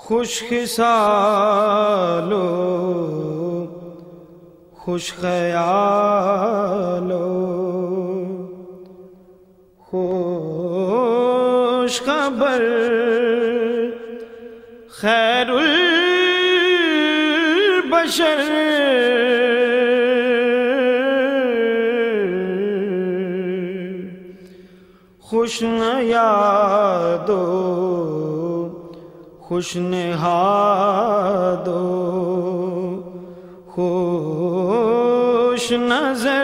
خوش خصالو خوش خیالو خوش خبر خیر البشر خوش یادو خوش نہادو خوش نظر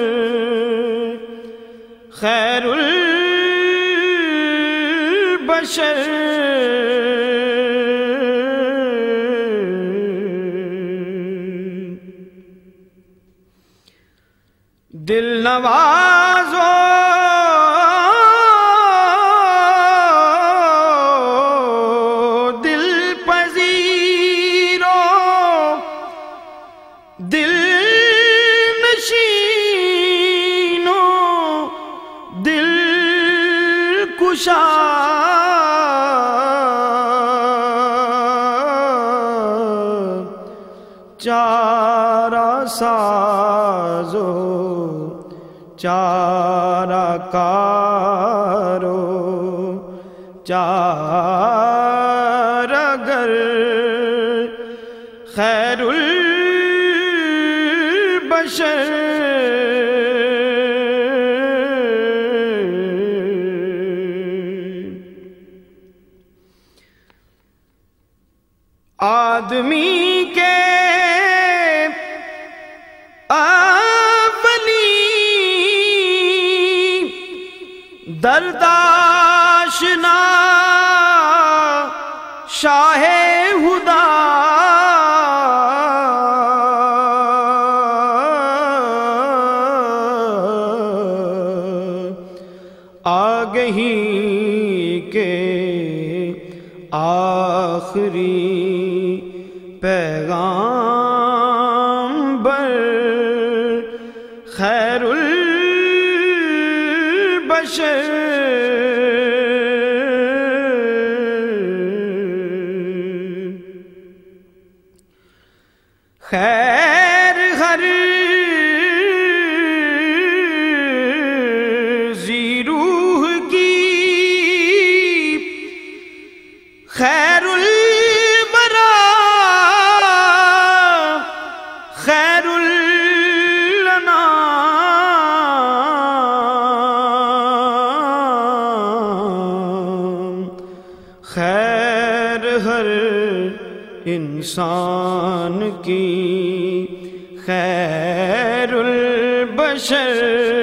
خیر البشر دل نوازو دل پذیرو دل نشینو دل کشا چارہ سازو چارہ کارو چارہ گر خیر البشر آدمی کے درداشنا شاہ ہدا آگہی کے آخری پیغامبر خیر البشر خیر ہر ذی روح کی خیر الورا خیر الانام خیر ہر انسان کی خیر البشر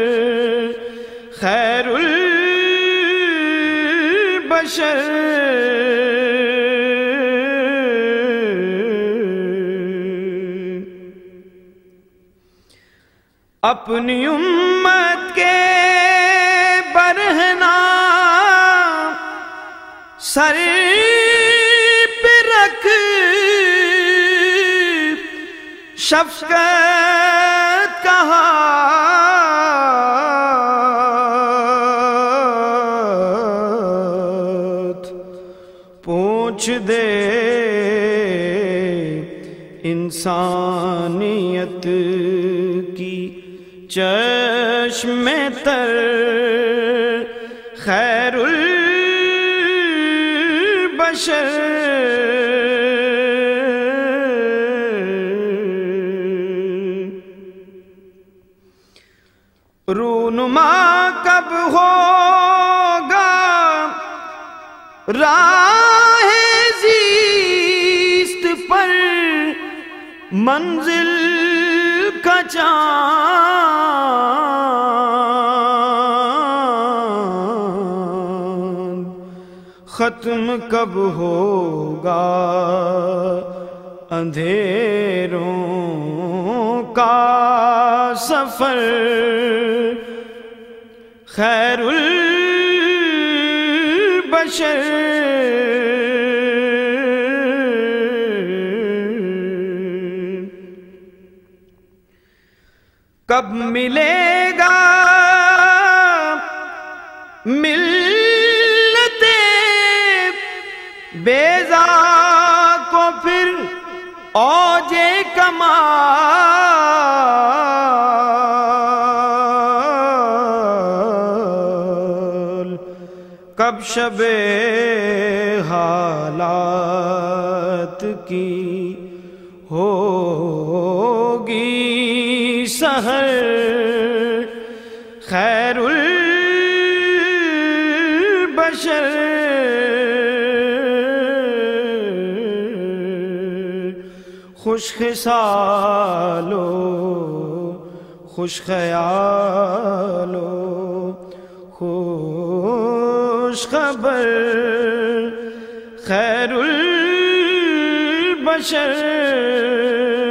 خیر البشر اپنی امت کے برہنہ سر پہ رکھ شفقت کا ہاتھ پوچھ دے انسانیت کی چشم تر خیر البشر رونما کب ہوگا راہ زیست پر منزل کا چاند ختم کب ہوگا اندھیروں کا سفر خیر البشر کب ملے گا ملتے بیزار شب حالات کی ہوگی سحر، خیر البشر خوش خصالو خوش خیالو خوش خبر، خیر البشر